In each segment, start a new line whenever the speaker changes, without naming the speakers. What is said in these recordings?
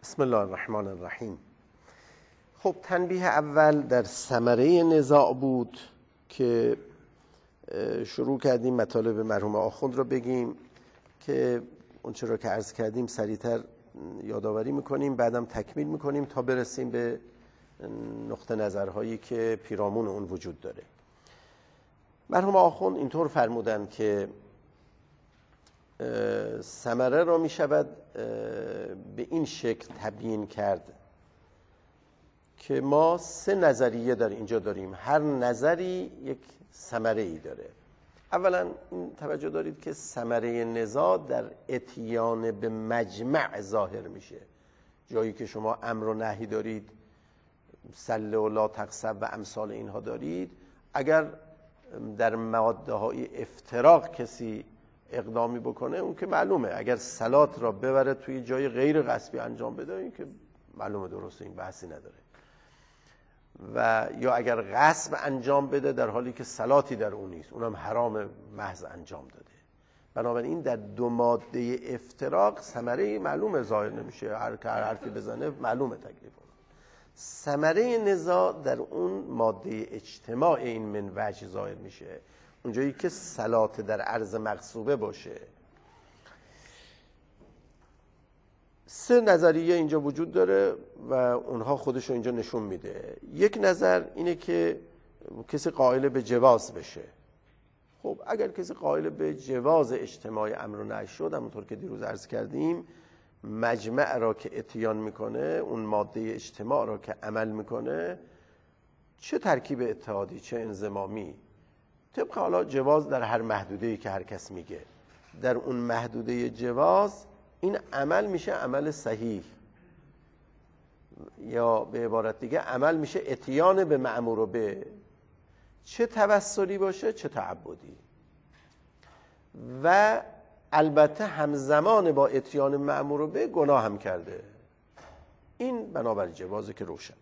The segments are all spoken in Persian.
بسم الله الرحمن الرحیم. خب تنبیه اول در ثمره نزاع بود که شروع کردیم مطالب مرحوم آخوند رو بگیم که اون چرا که عرض کردیم سریعتر یادآوری میکنیم، بعدم تکمیل میکنیم تا برسیم به نقطه نظرهایی که پیرامون اون وجود داره. مرحوم آخوند اینطور فرمودن که ثمره را می شود به این شکل تبیین کرد که ما سه نظریه در اینجا داریم، هر نظری یک ثمره ای داره. اولا این توجه دارید که ثمره نزاع در اتیان به مجمع ظاهر میشه. جایی که شما امر و نهی دارید، سل و لا تقصب و امثال اینها دارید، اگر در ماده های افتراق کسی اقدامی بکنه اون که معلومه، اگر صلات را ببره توی جای غیر غصبی انجام بده این که معلومه درسته، این بحثی نداره. و یا اگر غصب انجام بده در حالی که صلاتی در اون نیست، اونم حرام محض انجام داده. بنابراین در دو ماده افتراق ثمره معلومه ظاهر نمیشه، هر حرفی بزنه معلومه تکلیف اون. ثمره نزاع در اون ماده اجتماع این من وجه ظاهر میشه، اونجایی که صلات در عرض مغصوبه باشه. سه نظریه اینجا وجود داره و اونها خودشو اینجا نشون میده. یک نظر اینه که کسی قائل به جواز بشه. خب اگر کسی قائل به جواز اجتماع امر و نهی شد، همونطور که دیروز عرض کردیم، مجمع را که اتیان میکنه، اون ماده اجتماع را که عمل میکنه، چه ترکیب اتحادی چه انضمامی، طبق حالا جواز در هر محدوده‌ای که هر کس میگه، در اون محدوده جواز این عمل میشه عمل صحیح، یا به عبارت دیگه عمل میشه اتیان به مأمور به، چه توسلی باشه چه تعبدی. و البته همزمان با اتیان مأمور به گناه هم کرده. این بنابر جوازه که روشن.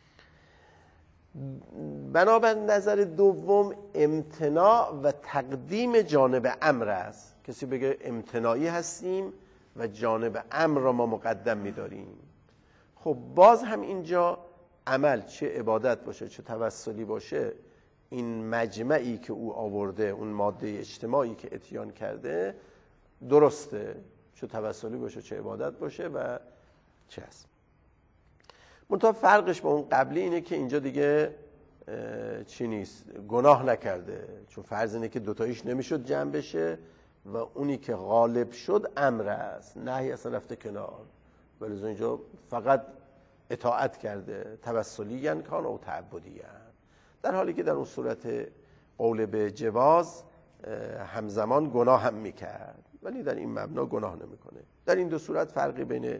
بنابر نظر دوم امتناع و تقدیم جانب امر است. کسی بگه امتناعی هستیم و جانب امر را ما مقدم می‌داریم. خب باز هم اینجا عمل چه عبادت باشه چه توسلی باشه، این مجمعی که او آورده، اون ماده اجتماعی که اتیان کرده درسته، چه توسلی باشه چه عبادت باشه و چه هست. منتها فرقش با اون قبلی اینه که اینجا دیگه چی نیست، گناه نکرده، چون فرض اینه که دوتاییش نمیشد جمع بشه و اونی که غالب شد امر است، نهی اصلا رفته کنار، ولی اینجا فقط اطاعت کرده، توسلی کان او تعبدی، در حالی که در اون صورت قول به جواز همزمان گناه هم میکرد ولی در این مبنا گناه نمیکنه. در این دو صورت فرقی بین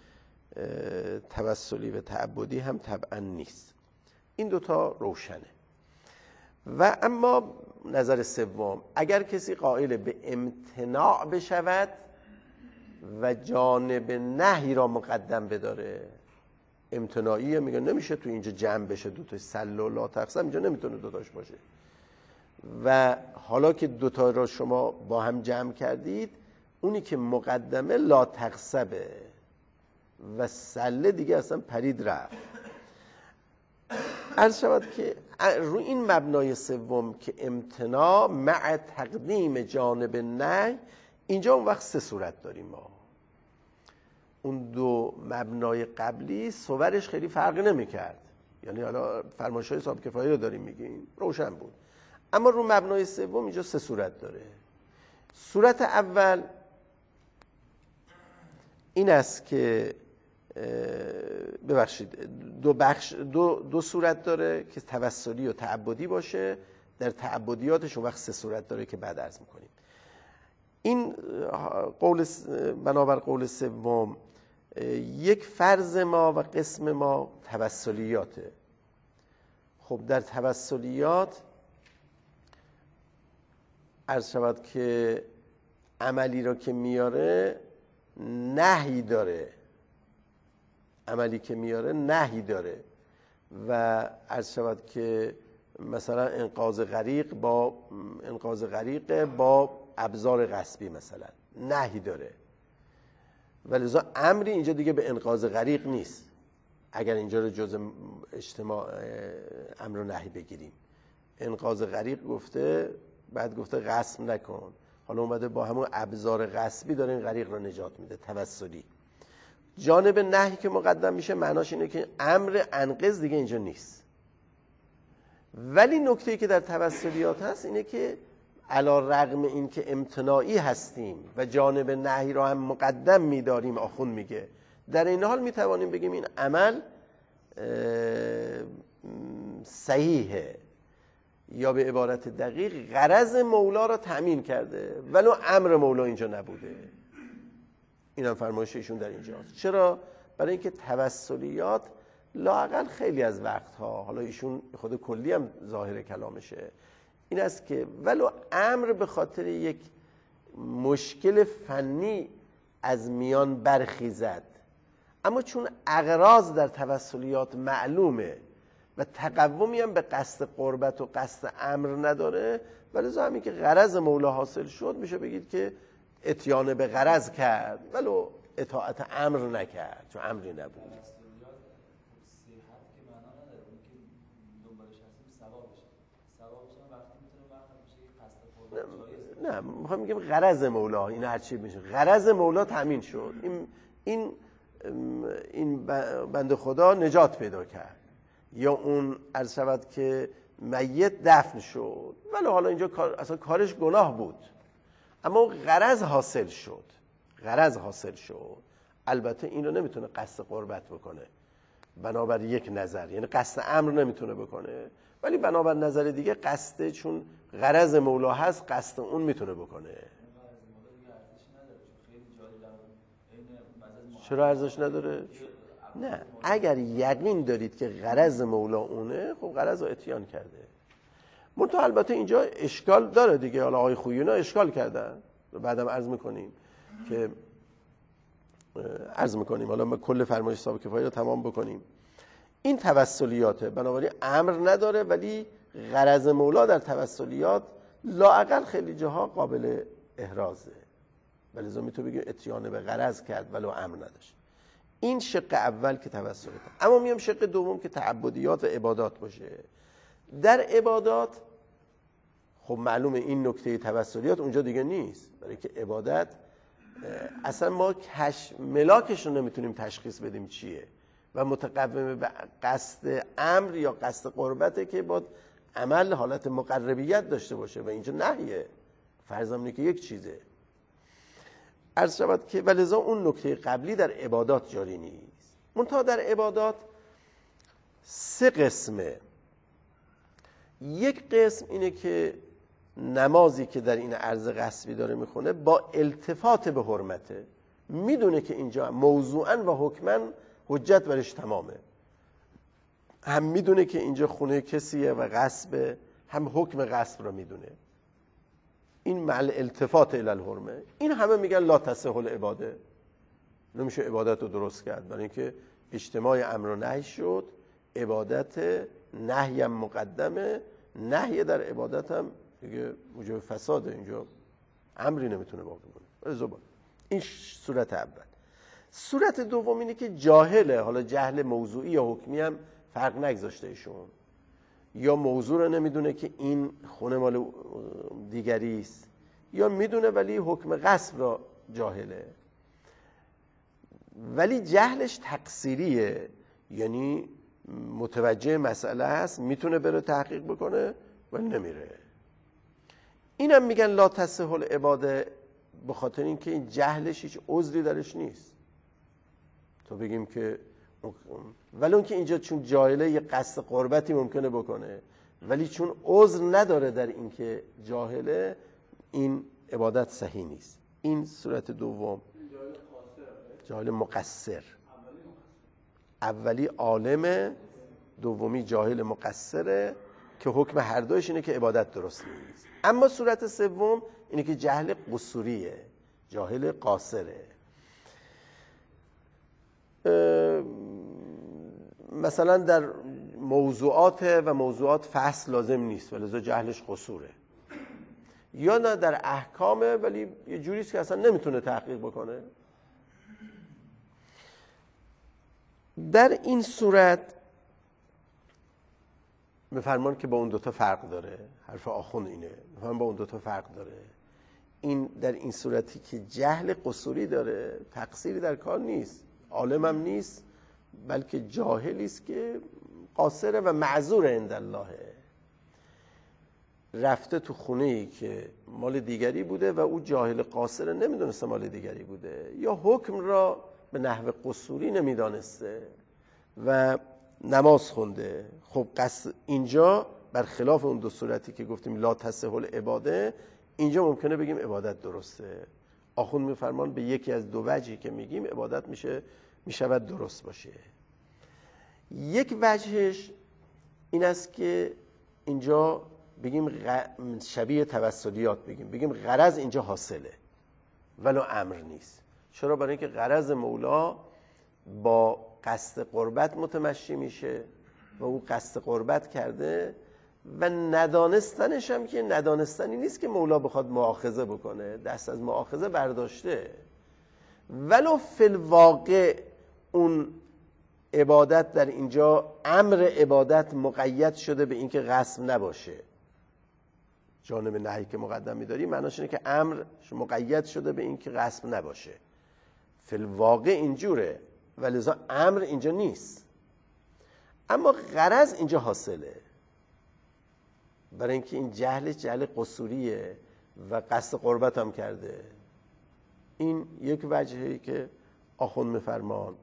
توسلی و تعبدی هم طبعا نیست. این دوتا روشنه. و اما نظر سوم، اگر کسی قائل به امتناع بشود و جانب نهی را مقدم بداره، امتناعیه، میگه نمیشه تو اینجا جمع بشه دوتاش، سل و لا تقصب اینجا نمیتونه دوتاش باشه، و حالا که دوتا را شما با هم جمع کردید، اونی که مقدمه لا تقصبه و سله دیگه اصلا پرید رفت. عرض شود که روی این مبنای سوم که امتناع مع تقدیم جانب نهی، اینجا اون وقت سه صورت داریم ما. اون دو مبنای قبلی صورش خیلی فرق نمی کرد، یعنی حالا فرمایش‌های صاحب کفایه رو داریم میگیم، روشن بود. اما رو مبنای سوم اینجا سه صورت داره. صورت اول این است که ببخشید دو صورت داره که توسلی و تعبدی باشه. در تعبدیاتش اون وقت سه صورت داره که بعد عرض میکنیم. این قول بنابر قول سوم یک فرض ما و قسم ما توسلیاته. خب در توسلیات عرض شود که عملی را که میاره نهی داره، عملی که میاره نهی داره، و عرض شود که مثلا انقاذ غریق با ابزار غصبی مثلا نهی داره، ولذا امری اینجا دیگه به انقاذ غریق نیست. اگر اینجا رو جز اجتماع امر و نهی بگیریم، انقاذ غریق گفته، بعد گفته غصب نکن، حالا اومده با همون ابزار غصبی داره این غریق رو نجات میده، توسلی. جانب نهی که مقدم میشه معناش اینه که امر انقذ دیگه اینجا نیست. ولی نکته‌ای که در توسلیات هست اینه که علی رغم این که امتناعی هستیم و جانب نهی رو هم مقدم میداریم، آخوند میگه، در این حال میتوانیم بگیم این عمل صحیحه، یا به عبارت دقیق غرض مولا را تأمین کرده ولو امر مولا اینجا نبوده. این هم فرمایش ایشون در اینجاست. چرا؟ برای اینکه توسلیات لااقل خیلی از وقتها، حالا ایشون خود کلی هم ظاهر کلامشه، این است که ولو امر به خاطر یک مشکل فنی از میان برخیزد، اما چون اغراض در توسلیات معلومه و تقومی هم به قصد قربت و قصد امر نداره، ولی همین که غرض مولا حاصل شد میشه بگید که اتیان به غرض کرد ولو اطاعت امر نکرد، چون امری نبود. نه میخوام میگم غرض مولا، این هر چی میشه غرض مولا تامین شد، این بنده خدا نجات پیدا کرد، یا اون عرض شود که میت دفن شد، ولی حالا اینجا اصلا کارش گناه بود، اما غرض حاصل شد. غرض حاصل شد. البته این رو نمیتونه قصد قربت بکنه بنابر یک نظر، یعنی قصد امر نمیتونه بکنه، ولی بنابر نظر دیگه قصد، چون غرض مولا هست، قصد اون میتونه بکنه. چرا ارزش نداره؟ نه، اگر یقین دارید که غرض مولا اونه، خب غرض رو اتیان کرده. منتها البته اینجا اشکال داره دیگه، حالا آقای خویینا اشکال کردن، بعدم عرض میکنیم که حالا ما کل فرمایش صاحب کفایه رو تمام بکنیم. این توسلیاته، بنابراین امر نداره، ولی غرض مولا در توسلیات لااقل خیلی جاها قابل احرازه، ولی لازم میتونه بگیم اتیان به غرض کرد ولو امر نداشت. این شق اول که توسلیات. اما میام شق دوم که تعبدیات و عبادات باشه. در عبادات خب معلومه این نکته توسلیات اونجا دیگه نیست، برای که عبادت اصلا ما ملاکش رو نمیتونیم تشخیص بدیم چیه، و متقوم به قصد امر یا قصد قربته که با عمل حالت مقربیت داشته باشه، و اینجا نهیه، فرضم اینه که یک چیزه. عرض شود که ولذا اون نکته قبلی در عبادات جاری نیست. منتها در عبادات سه قسمه. یک قسم اینه که نمازی که در این عرض غصبی داره میخونه با التفات به حرمته، میدونه که اینجا موضوعاً و حکماً حجت برش تمامه، هم میدونه که اینجا خونه کسیه و غصبه، هم حکم غصب رو میدونه، این مع التفات الی الحرمه. این همه میگن لا تصح العباده، نمیشه عبادت رو درست کرد، برای اینکه اجتماع امر و نهی شد، عبادت نهی هم مقدمه، نهی در عبادت هم دیگه موجب فساده، اینجا امری نمیتونه باقی مونه. این صورت اول. صورت دوم اینه که جاهله، حالا جهل موضوعی یا حکمی هم فرق نگذاشته ایشون، یا موضوع رو نمیدونه که این خونه مال دیگری است، یا میدونه ولی حکم غصب را جاهله، ولی جهلش تقصیریه، یعنی متوجه مسئله هست، میتونه بره تحقیق بکنه ولی نمیره. اینم میگن لا تصح العباده، به خاطر اینکه این جهلش هیچ عذری درش نیست. تو بگیم که ولی اون که اینجا چون جاهله یه قصد قربتی ممکنه بکنه، ولی چون عذر نداره در اینکه جاهله، این عبادت صحیح نیست. این صورت دوم، جاهل مقصر، اولی عالم، دومی جاهل مقصره که حکم هر دوش اینه که عبادت درست نیست. اما صورت سوم اینه که جهل قصوریه، جاهل قاصره. مثلا در موضوعات فحص لازم نیست ولذا جهلش قصوره، یا نه در احکامه ولی یه جوریست که اصلا نمیتونه تحقیق بکنه، در این صورت میفرمان که با اون دوتا فرق داره. حرف آخوند اینه، میفرمان با اون دوتا فرق داره. این در این صورتی که جهل قصوری داره، تقصیری در کار نیست، عالمم نیست، بلکه جاهلی است که قاصره و معذور عند الله. رفته تو خونه‌ای که مال دیگری بوده و او جاهل قاصر نمیدونسته مال دیگری بوده، یا حکم را به نحو قصوری نمیدانسته و نماز خونده. خب اینجا برخلاف اون دو صورتی که گفتیم لا تصح العباده، اینجا ممکنه بگیم عبادت درسته. آخوند میفرمان به یکی از دو وجهی که میگیم عبادت میشود درست باشه. یک وجهش این است که اینجا بگیم شبیه توسلیات، بگیم غرض اینجا حاصله ولو امر نیست. چرا؟ برای اینکه غرض مولا با قصد قربت متمشی میشه و او قصد قربت کرده و ندانستنش هم که ندانستنی نیست که مولا بخواد مؤاخذه بکنه، دست از مؤاخذه برداشته، ولو فی الواقع اون عبادت در اینجا امر عبادت مقید شده به اینکه غصب نباشه. جانب نهی که مقدم می‌داری معناش اینه که امر مقید شده به اینکه غصب نباشه. فی الواقع اینجوره ولذا امر اینجا نیست، اما غرض اینجا حاصله، برای اینکه این جهل قصوریه و قصد قربت هم کرده. این یک وجهی که آخوند میفرمان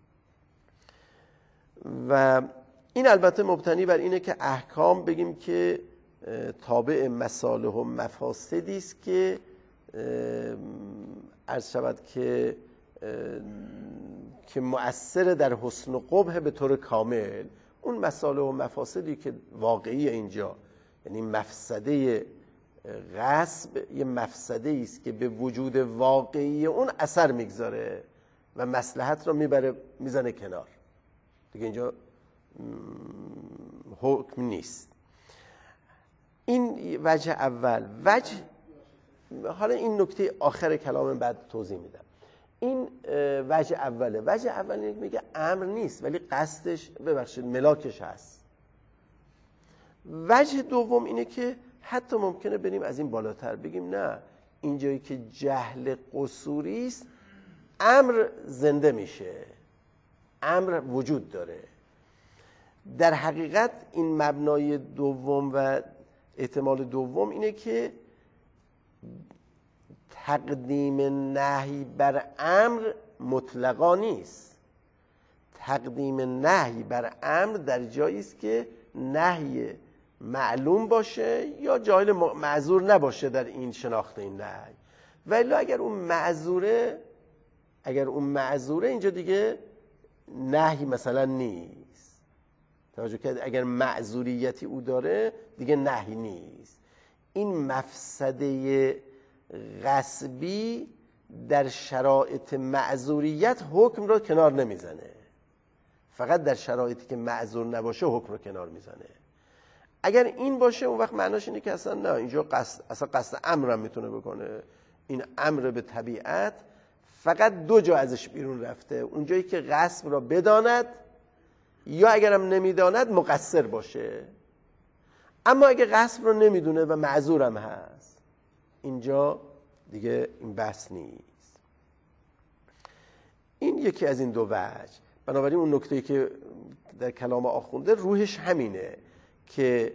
و این البته مبتنی بر اینه که احکام بگیم که تابع مصالح و مفاسدی است که عرض شود که مؤثر در حسن و قبح به طور کامل. اون مصالح و مفاسدی که واقعی اینجا، یعنی مفسده غصب یه مفسده است که به وجود واقعی اون اثر میگذاره و مصلحت رو میزنه کنار دیگه، اینجا حکم نیست. این وجه اول. حالا این نکته آخر کلام بعد توضیح میدم. این وجه اوله. وجه اول میگه امر نیست ولی قصدش ملاکش هست. وجه دوم اینه که حتی ممکنه بریم از این بالاتر بگیم نه، اینجایی که جهل قصوری است امر زنده میشه، امر وجود داره. در حقیقت این مبنای دوم و احتمال دوم اینه که تقدیم نهی بر امر مطلقا نیست. تقدیم نهی بر امر در جایی است که نهی معلوم باشه یا جاهل معذور نباشه در این شناخت این نهی. ولی اگر اون معذوره اینجا دیگه نهی مثلا نیست. توجه کرد؟ اگر معذوریتی او داره دیگه نهی نیست. این مفسده غصبی در شرایط معذوریت حکم رو کنار نمیزنه، فقط در شرایطی که معذور نباشه حکم رو کنار میزنه. اگر این باشه اون وقت معناش اینه که اصلا نه، اینجا قصد امر هم میتونه بکنه. این امر به طبیعت فقط دو جا ازش بیرون رفته، اونجایی که غصب را بداند یا اگرم نمیداند مقصر باشه. اما اگه غصب رو نمیدونه و معذورم هست، اینجا دیگه این بحث نیست. این یکی از این دو وجه. بنابراین اون نکته‌ای که در کلام آخونده روحش همینه که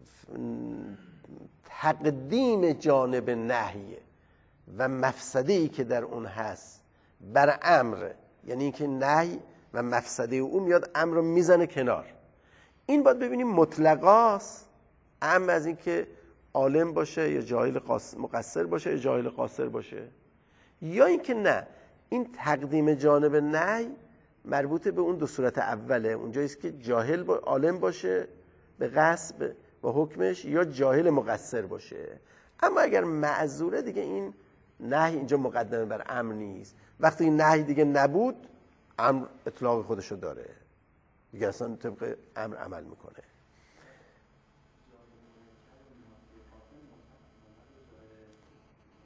تقدیم جانب نهی و مفسده‌ای که در اون هست بر امر، یعنی اینکه نهی و مفسده او میاد امر رو میزنه کنار. این باید ببینیم مطلقاست، امر از اینکه عالم باشه یا جاهل مقصر باشه یا جاهل قاصر باشه، یا اینکه نه، این تقدیم جانب نهی مربوط به اون دو صورت اوله. اونجاییست که جاهل عالم باشه به غصب و حکمش یا جاهل مقصر باشه. اما اگر معذوره دیگه این نهی اینجا مقدمه بر امر نیست. وقتی این نهی دیگه نبود امر اطلاق خودشو داره دیگه، اصلا طبق امر عمل میکنه.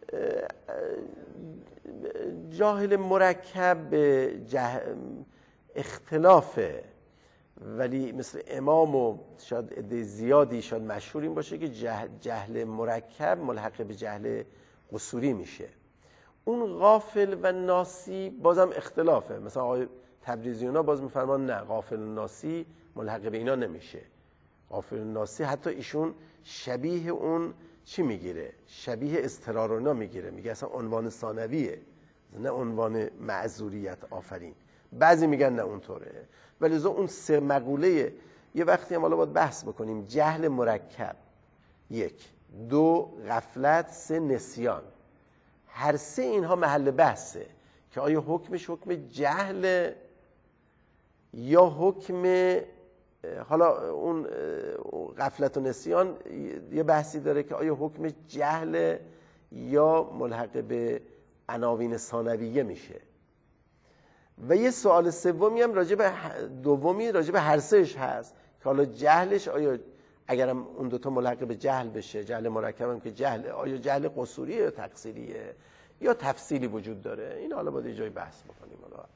جاهل مرکب اختلافه، ولی مثل امام و شاید عده زیادی شاید مشهور این باشه که جهل مرکب ملحق به جهل قصوری میشه. اون غافل و ناسی بازم اختلافه. مثلا آقای تبریزیونا باز میفرمان نه، غافل و ناسی ملحق به اینا نمیشه. غافل و ناسی حتی ایشون شبیه اون چی میگیره؟ شبیه اضطرار و اینا میگیره، میگه اصلا عنوان ثانویه نه عنوان معذوریت آفرین. بعضی میگن نه اونطوره، ولی اون سه مقوله یه وقتی هم حالا باید بحث بکنیم. جهل مرکب، 1، 2 غفلت، 3 نسیان. هر سه اینها محل بحثه که آیا حکمش حکم جهل یا حکم، حالا اون غفلت و نسیان یه بحثی داره که آیا حکم جهل یا ملحق به عناوین ثانویه میشه. و یه سوال سومی هم راجع به هر سهش هست که حالا جهلش آیا اگرم اون دوتا ملحق به جهل بشه، جهل مرکب هم که جهل، آیا جهل قصوریه یا تقصیریه یا تفصیلی وجود داره؟ این حالا باید یه جای بحث بکنیم. حالا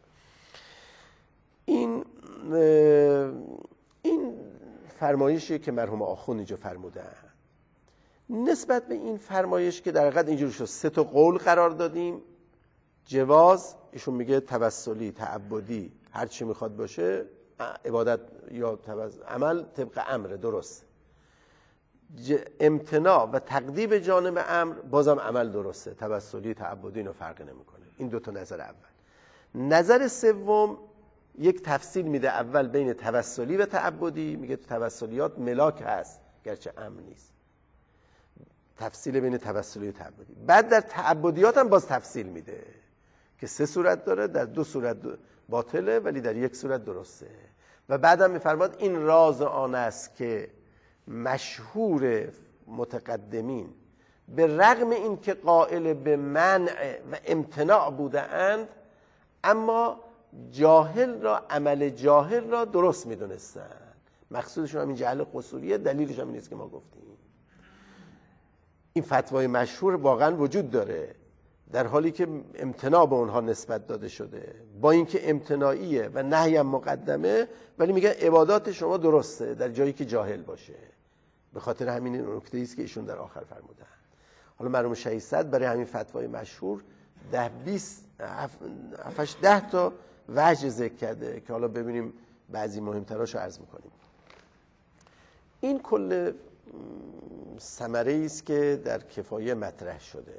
این فرمایشی که مرحوم آخوند اینجا فرمودن. نسبت به این فرمایش که در حقیقت اینجوری شد 3 تا قول قرار دادیم. جواز، ایشون میگه توسلی، تعبدی، هر چی میخواد باشه، عبادت یا عمل طبق امر درست. امتناع و تقدیم جانب امر بازم عمل درسته، توسلی، تعبدی اینو فرق نمیکنه. این 2 تا نظر اول. نظر سوم یک تفصیل میده اول بین توسلی و تعبدی، میگه تو توسلیات ملاک هست گرچه امر نیست. تفصیل بین توسلی و تعبدی. بعد در تعبدیات هم باز تفصیل میده که 3 صورت داره، در 2 صورت باطله ولی در 1 صورت درسته. و بعدم میفرماد این راز آن است که مشهور متقدمین به رغم این که قائل به منع و امتناع بوده اند، اما عمل جاهل را درست میدونستن. مقصودشون همین جهل قصوریه، دلیلش هم نیست که ما گفتیم. این فتوای مشهور واقعا وجود داره، در حالی که امتناع به اونها نسبت داده شده، با اینکه امتناعیه و نهی هم مقدمه، ولی میگن عبادات شما درسته در جایی که جاهل باشه. به خاطر همین نکته‌ای است که ایشون در آخر فرمودن. حالا مرحوم شهید صدر برای همین فتوای مشهور 10 تا وجه ذکر کرده که حالا ببینیم بعضی مهمتراشو عرض میکنیم. این کل ثمره است که در کفایه مطرح شده.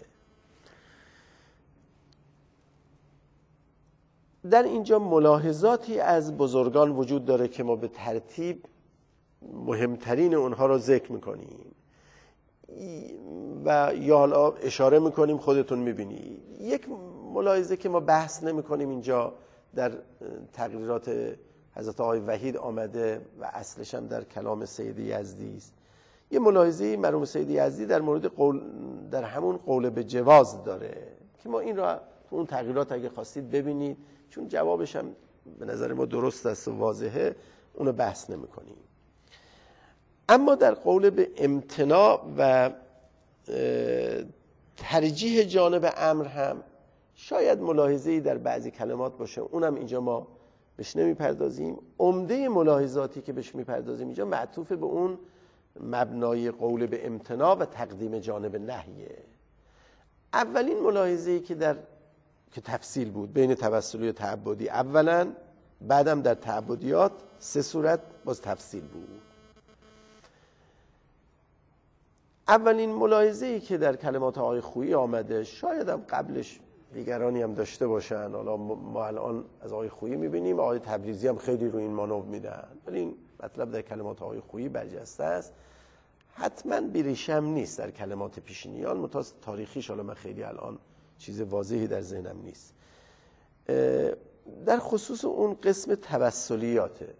در اینجا ملاحظاتی از بزرگان وجود داره که ما به ترتیب مهمترین اونها رو ذکر میکنیم و یا حالا اشاره میکنیم، خودتون میبینی. یک ملاحظه که ما بحث نمیکنیم اینجا در تقریرات حضرت آقای وحید آمده و اصلش هم در کلام سید یزدی است. یه ملاحظه مرحوم سید یزدی در مورد در همون قول به جواز داره که ما این را تو اون تغییرات اگه خواستید ببینید، چون جوابش هم به نظر ما درست است و واضحه، اونو بحث نمی کنیم. اما در قول به امتناع و ترجیح جانب امر هم شاید ملاحظه‌ای در بعضی کلمات باشه، اونم اینجا ما بهش نمیپردازیم. عمده ملاحظاتی که بهش میپردازیم اینجا معطوف به اون مبنای قول به امتناع و تقدیم جانب نهیه. اولین ملاحظه‌ای که تفصیل بود بین توسلی و تعبدی اولا، بعدم در تعبدیات 3 صورت باز تفصیل بود. اولین ملاحظه‌ای که در کلمات آقای خویی آمده، شاید هم قبلش دیگرانی هم داشته باشن، حالا ما الان از آقای خویی میبینیم، آقای تبریزی هم خیلی روی این مانور میدن، ولی این مطلب در کلمات آقای خویی برجسته است. حتما بیریشم نیست در کلمات پیشینیان، متأسف تاریخیش حالا من خیلی الان چیز واضحی در ذهنم نیست. در خصوص اون قسم توسلیاته،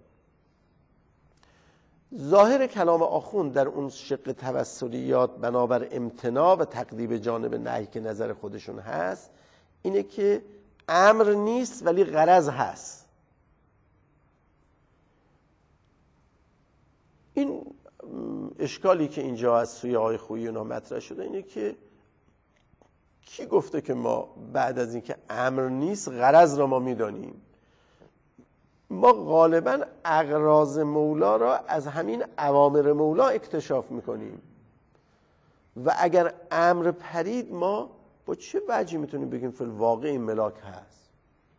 ظاهر کلام آخوند در اون شق توسلیات بنابر امتناع و تقدیم جانب نهی که نظر خودشون هست اینه که امر نیست ولی غرض هست. این اشکالی که اینجا از سوی آقای خویی اونا مطرح شده اینه که کی گفته که ما بعد از اینکه امر نیست غرض را ما میدانیم؟ ما غالبا اغراض مولا را از همین اوامر مولا اکتشاف میکنیم و اگر امر پرید ما با چه وجهی میتونیم بگیم فی الواقع این ملاک هست؟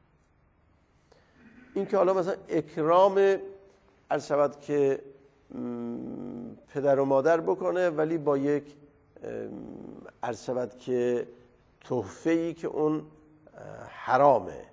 این که حالا مثلا اکرام عرض شود که پدر و مادر بکنه ولی با یک عرض شود که تحفه‌ای که اون حرامه،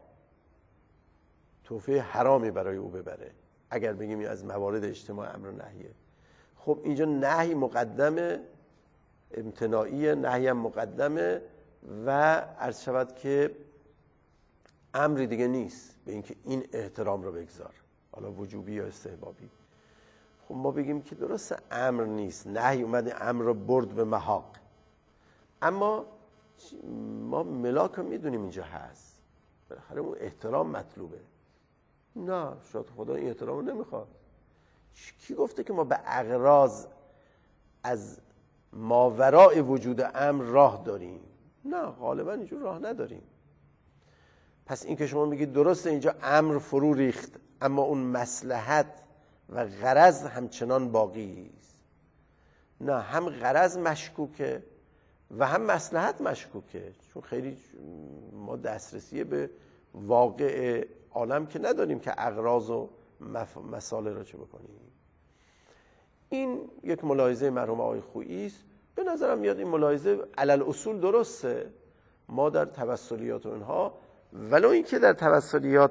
تحفه حرامی برای او ببره، اگر بگیم از موارد اجتماع امر و نهیه. خب اینجا نهی مقدمه، امتناعی، نهی هم مقدمه و عرض شود که امری دیگه نیست به اینکه این احترام رو بگذار، حالا وجوبی یا استحبابی. خب ما بگیم که درسته امر نیست، نهی اومده امر رو برد به محاق، اما ما ملاک رو میدونیم اینجا هست، بالاخره اون احترام مطلوبه. نه شاید خدا این احترام رو نمیخواد. کی گفته که ما به اغراض از ماوراء وجود امر راه داریم؟ نه غالبا اینجور راه نداریم. پس این که شما میگید درسته اینجا امر فرو ریخت اما اون مصلحت و غرض همچنان باقی است. نه، هم غرض مشکوکه و هم مصلحت مشکوکه، چون خیلی ما دسترسی به واقع عالم که نداریم که اغراض و مصالح را چه بکنیم. این یک ملاحظه مرحوم آقای خویی است. به نظرم میاد این ملاحظه علل اصول درسته. ما در توسلیات و اینها، ولو اینکه در توسلیات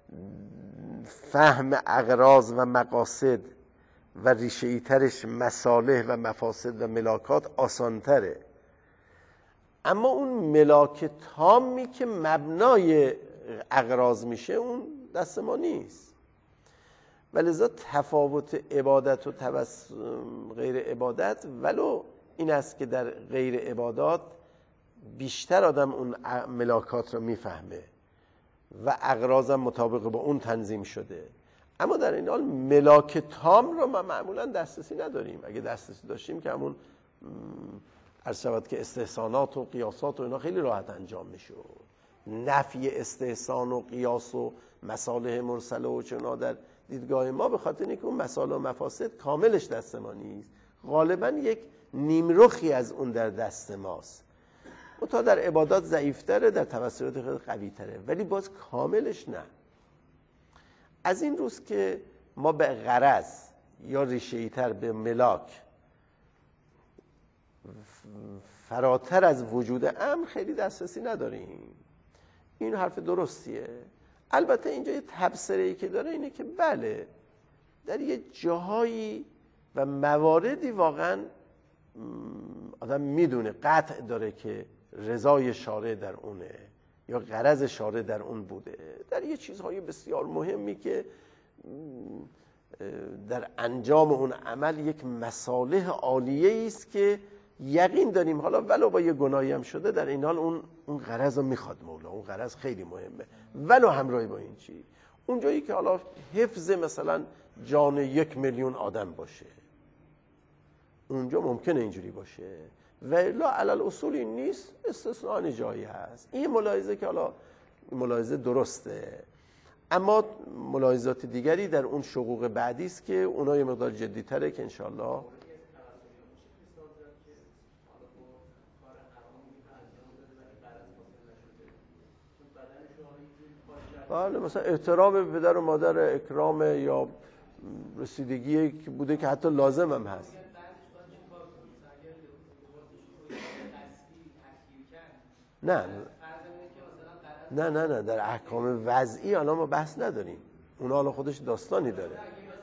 فهم اغراض و مقاصد و ریشه‌ای ترش مصالح و مفاسد و ملاکات آسانتره، اما اون ملاک تامی که مبنای اغراض میشه اون دست ما نیست. ولذا تفاوت عبادت و غیر عبادت ولو این است که در غیر عبادات بیشتر آدم اون ملاکات رو میفهمه و اغراضم مطابق با اون تنظیم شده، اما در این حال ملاک تام رو ما معمولا دسترسی نداریم. اگه دسترسی داشتیم که همون عرض شود که استحسانات و قیاسات و اینا خیلی راحت انجام میشه. نفی استحسان و قیاس و مصالح مرسله و چنا در دیدگاه ما به خاطر اینکه اون مصالح و مفاسد کاملش دست ما نیست، غالبا یک نیمرخی از اون در دست ماست. تا در عبادات ضعیفتره، در توسلیات خیلی قوی تره، ولی باز کاملش نه. از این روز که ما به غرض یا ریشه‌ای تر به ملاک فراتر از وجود امر خیلی دسترسی نداریم. این حرف درستیه. البته اینجا یه تبصره‌ای که داره اینه که بله در یه جاهایی و مواردی واقعا آدم میدونه قطع داره که رضای شارع در اونه یا غرض شارع در اون بوده، در یه چیزهای بسیار مهمی که در انجام اون عمل یک مصالح عالیه است که یقین داریم حالا ولو با یه گناهی هم شده در این حال اون غرض رو میخواد مولا، اون غرض خیلی مهمه ولو همراهی با این چی. اونجایی که حالا حفظ مثلا جان 1 میلیون آدم باشه اونجا ممکنه اینجوری باشه، ولی علل اصول این نیست، استثناء جایی هست. این ملاحظه که حالا ملاحظه درسته، اما ملاحظات دیگری در اون شقوق بعدی است که اونها یه مقدار جدی تره که انشالله بله مثلا احترام به پدر و مادر، اکرام یا رسیدگی که بوده که حتی لازم هم هست. نه نه نه نه در احکام وضعی الان ما بحث نداریم، اونا حالا خودش داستانی داره.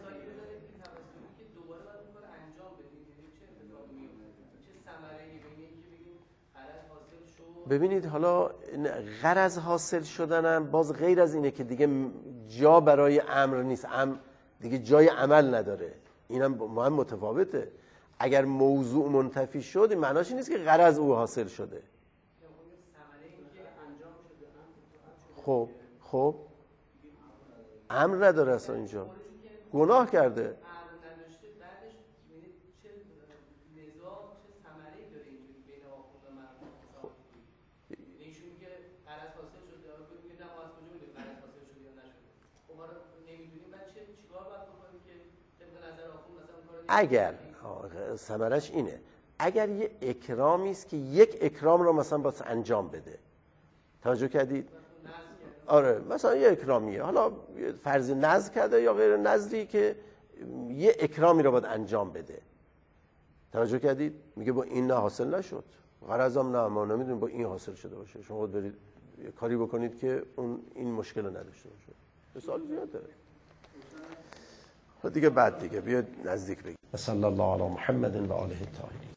ببینید حالا غرض حاصل شدنم باز غیر از اینه که دیگه جا برای امر نیست، دیگه جای عمل نداره، اینم با هم متفاوته. اگر موضوع منتفی شد این معناش این نیست که غرض او حاصل شده. خب امر نداره اصلا، اینجا گناه کرده. اگر ثمرش اینه، اگر یه اکرامی است که یک اکرام رو مثلا باید انجام بده، توجه کردید؟ آره مثلا یه اکرامیه، حالا فرض نذر کرده یا غیر نذری که یه اکرامی رو باید انجام بده، توجه کردید؟ میگه با این نه حاصل نشد، غرضم نه، ما نمیدونیم با این حاصل شده باشه، شما باید برید یه کاری بکنید که این مشکل رو نداشته باشه. مثال زیاد داره دیگه. بعد دیگه بیاد نزدیک بگید. صلی الله علی محمد و آله الطاهرین.